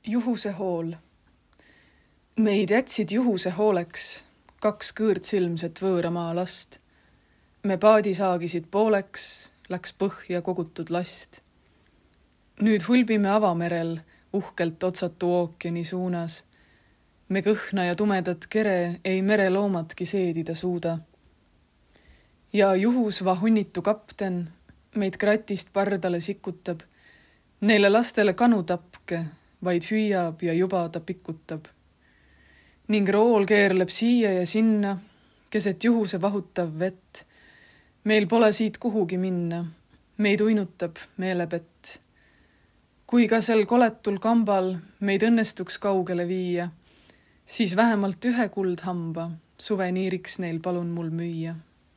Juhuse hool. Meid jätsid juhuse hooleks 2 kõõrdsilmset võõramaa last. Me paadi saagisid pooleks, läks põhja kogutud last. Nüüd hulbime avamerel uhkelt otsatu ookeani suunas. Me kõhna ja tumedat kere ei mereloomatki seedida suuda. Ja juhusva hunnitu kapten meid kratist pardale sikutab. Neile lastele kanu tapke, vaid hüüab ja juba ta pikutab. Ning rool keerleb siia ja sinna, keset juhuse vahutav vett. Meil pole siit kuhugi minna, meid uinutab meelepett. Kui ka sel koletul kambal meid õnnestuks kaugele viia, siis vähemalt 1 kuldhamba suveniiriks neil palun mul müüa.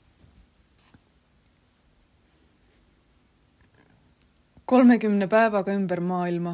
"30 päevaga ümber maailma.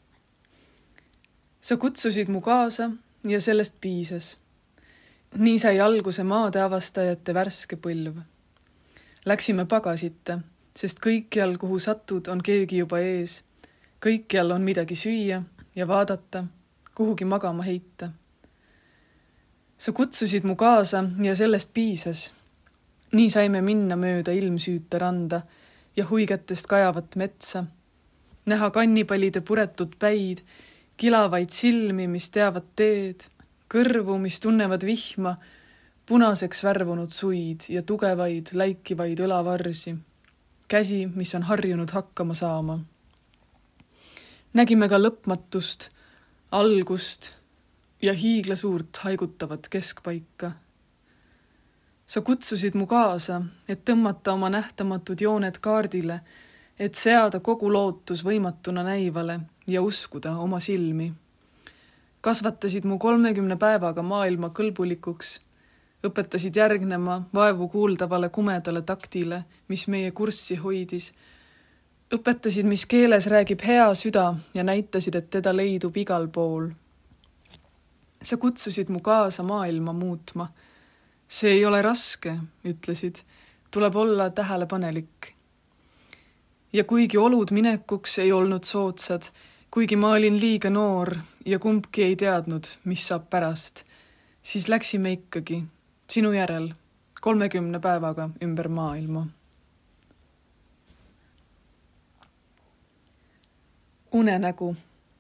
Sa kutsusid mu kaasa ja sellest piisas. Nii sai alguse maade avastajate värske põlv. Läksime pagasite, sest kõikjal, kuhu satud, on keegi juba ees. Kõikjal on midagi süüa ja vaadata, kuhugi magama heita. Sa kutsusid mu kaasa ja sellest piisas. Nii saime minna mööda ilmsüüta randa ja huigetest kajavat metsa, näha kannipallide puretud päid, kilavaid silmi, mis teavad teed, kõrvu, mis tunnevad vihma, punaseks värvunud suid ja tugevaid, läikivaid õlavarsi, käsi, mis on harjunud hakkama saama. Nägime ka lõpmatust, algust ja hiiglasuurt haigutavat keskpaika. Sa kutsusid mu kaasa, et tõmmata oma nähtamatud jooned kaardile, et seada kogu lootus võimatuna näivale ja uskuda oma silmi. Kasvatasid mu 30 päevaga maailma kõlbulikuks, õpetasid järgnema vaevu kuuldavale kumedale taktile, mis meie kurssi hoidis. Õpetasid, mis keeles räägib hea süda ja näitasid, et teda leidub igal pool. Sa kutsusid mu kaasa maailma muutma. See ei ole raske, ütlesid, tuleb olla tähelepanelik. Ja kuigi olud minekuks ei olnud soodsad, kuigi ma olin liiga noor ja kumbki ei teadnud, mis saab pärast, siis läksime ikkagi, sinu järel, 30 päevaga ümber maailma. Unenägu.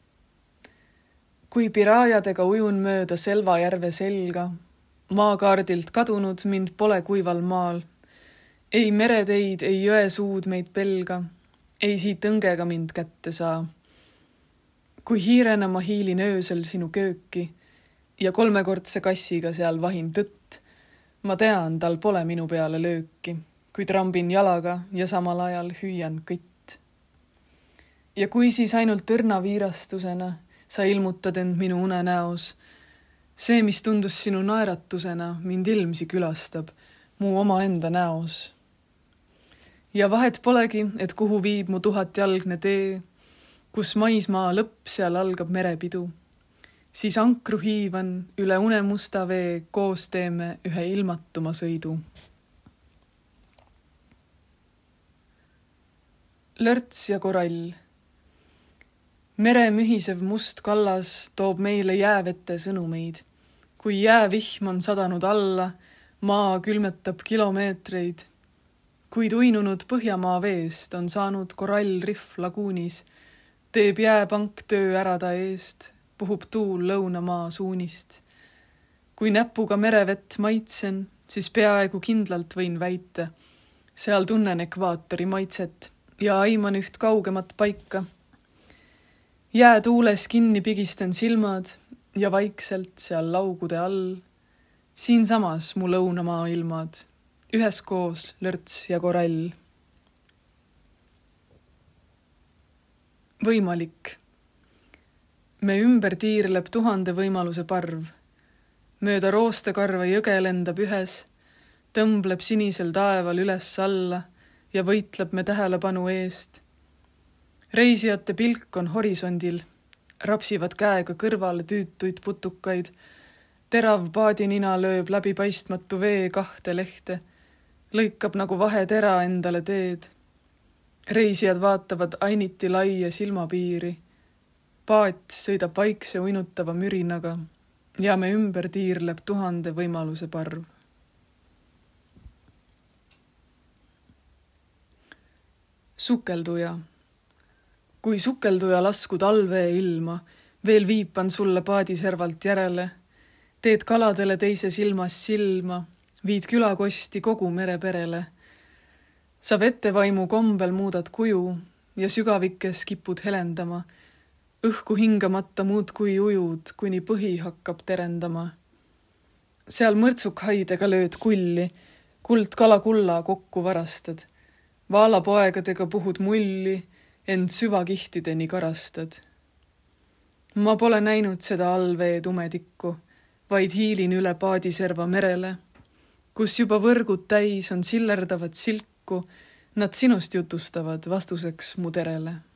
Kui piraajadega ujun mööda Selvajärve selga, maakaardilt kadunud mind pole kuival maal. Ei mereteid, ei jõesuud meid pelga, ei siit õngega mind kätte saa. Kui hiirena ma hiilin öösel sinu kööki ja 3-kordse kassiga seal vahin tõtt, ma tean, tal pole minu peale lööki, kui trambin jalaga ja samal ajal hüüan kõtt. Ja kui siis ainult õrna viirastusena sa ilmutad end minu unenäos, see, mis tundus sinu naeratusena, mind ilmsi külastab mu omaenda näos. Ja vahet polegi, et kuhu viib mu 1000-jalgne tee, kus maismaa lõpp seal algab merepidu. Siis ankru hiivan üle unemusta vee, koos teeme ühe ilmatuma sõidu. Lörts ja korall. Mere mühisev must kallas toob meile jäävette sõnumeid. Kui jäävihm on sadanud alla, maa külmetab kilomeetreid. Kuid uinunud Põhjamaa veest on saanud korallrihv laguunis, teeb jääpank töö ära ta eest, puhub tuul lõunamaa suunist. Kui näpuga merevett maitsen, siis peaaegu kindlalt võin väita. Seal tunnen ekvaatori maitset ja aiman üht kaugemat paika. Jäätuules kinni pigistan silmad ja vaikselt seal laugude all. Siinsamas mu lõunamaa ilmad, üheskoos lörts ja korall. Võimalik. Me ümber tiirleb 1000 võimaluse parv. Mööda roostekarva jõge lendab ühes, tõmbleb sinisel taeval üles alla ja võitleb me tähelepanu eest. Reisijate pilk on horisondil, rapsivad käega kõrvale tüütuid putukaid, terav paadinina lööb läbi paistmatu vee 2 lehte, lõikab nagu vahetera endale teed. Reisijad vaatavad ainiti laia silmapiiri, paat sõidab vaikse uinutava mürinaga ja me ümber tiirleb 1000 võimaluse parv. Sukelduja. Kui sukelduja lasku talvee ilma, veel viipan sulle paadiservalt järele, teed kaladele teise silmas silma, viid külakosti kogu mereperele. Sa vettevaimu kombel muudad kuju ja sügavikes kipud helendama, õhku hingamata muudkui ujud, kuni põhi hakkab terendama. Seal mõrtsukhaidega lööd kulli, kuld kala kulla kokku varastad, vaalapoegadega puhud mulli, end süvakihtideni karastad. Ma pole näinud seda allvee tumetikku, vaid hiilin üle paadiserva merele, kus juba võrgud täis on sillerdavat silku, nad sinust jutustavad vastuseks mu terele.